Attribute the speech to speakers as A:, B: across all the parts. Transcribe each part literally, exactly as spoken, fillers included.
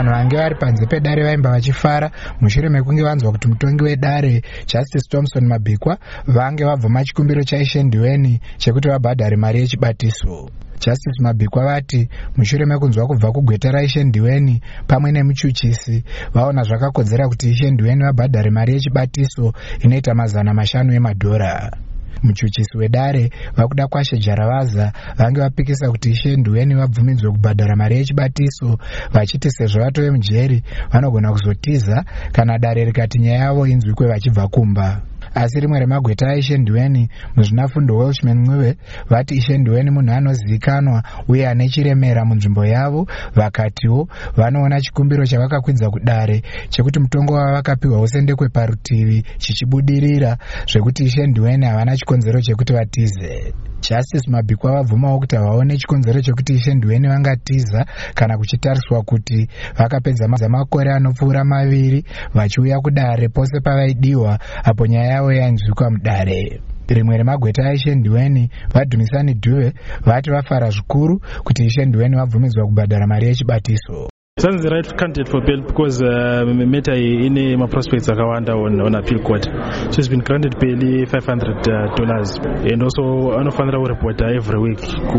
A: vanhu vange vari panze pedare vaimba vachifara mushure mekunge vanzwa kuti mutongi wedare Justice Thompson Mabikwa vange vabvuma chikumbiro chaIshe Ndiweni chekuti vabhadhare mari yechibatiso. Justice Mabikwa vati mushure mekunzwa kubva kugweta raIshe Ndiweni pamwe nemuchuchisi vaona zvakakodzera kuti Ishe Ndiweni vabhadhare mari yechibatiso inoita mazana mashanu emadhora. Muchuchisi wedare vakuda kwashe Jaravaza vange vapikisa kuti Ishe Ndiweni vabvumidzwe kubhadhara mari yechibatiso vachiti sezvo vatove mujeri vanogona kuzotiza kana dare rikati nyaya yavo inzwikwe vachibva kumba. Asi rimwe remagweta aIshe Ndiweni muzvinafundo Welshman Ncube vati Ishe Ndiweni munhu anozivikanwa uye ane chiremera munzvimbo yavo, vakatiwo vanoona chikumbiro chavakakwidza kudare chekuti mutongo wavakapiwa usendekwe parutivi chichibudirira zvekuti Ishe Ndiweni havana chikonzero chekuti vatize. Justice Mabikwa vabvumawo kuti havaone chikonzero chekuti Ishe Ndiweni vangatiza kana kuchitariswa kuti vakapedza makore anopfuura maviri vachiuya kudare pose pavaidiwa apo nyaya yavo yainzwikwa mudare. Rimwe remagweta aIshe Ndiweni vaDhumisani Dube vati vafara zvikuru kuti Ishe Ndiweni vabvumidzwa kubhadhara mari yechibatiso.
B: Sounds the right candidate for bail because uh, Meta in a prospects akawanda on, on appeal court. She's been granted bail five hundred dollars and also anofanira reporter every week ku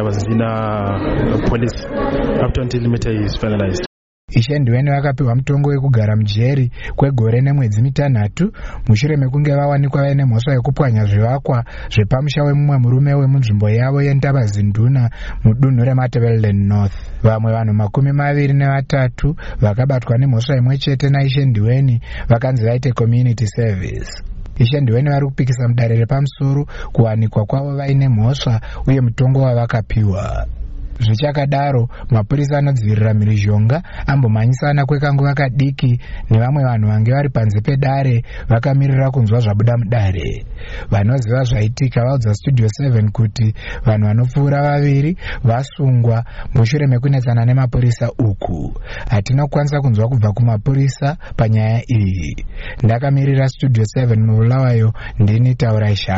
B: Ntavazina police up to until Meta is finalized.
A: Ishe Ndiweni vakapiwa mutongo wekugara mujeri kwegore nemwedzi mitanhatu mushure mekunge vawanikwa vaine mhosva yekupwanya zvivakwa zvepamusha wemumwe murume wemunzvimbo yavo yeNtavazinduna mudunhu reMatabeleland North. Vamwe vanhu makumi maviri nevatatu vakabatwa nemhosva imwe chete naIshe Ndiweni vakanzi vaite community service. Ishe Ndiweni vari kupikisa mudare repamusoro kuwanikwa kwavo vaine mhosva uye mutongo wavakapiwa. Zvichakadaro mapurisa anodzivirira mhirizhonga ambomhanyisana kwekanguva kadiki nevamwe vanhu vange vari panze pedare vakamirira kunzwa zvabuda mudare. Vanoziva zvaitika vaudza Studio seven kuti vanhu vanopfuura vaviri vasungwa mushure mekunetsana nemapurisa uku. Hatina kukwanisa kunzwa kubva kumapurisa panyaya iyi. Ndakamirira Studio seven mubulawayo ndini Taura Isha.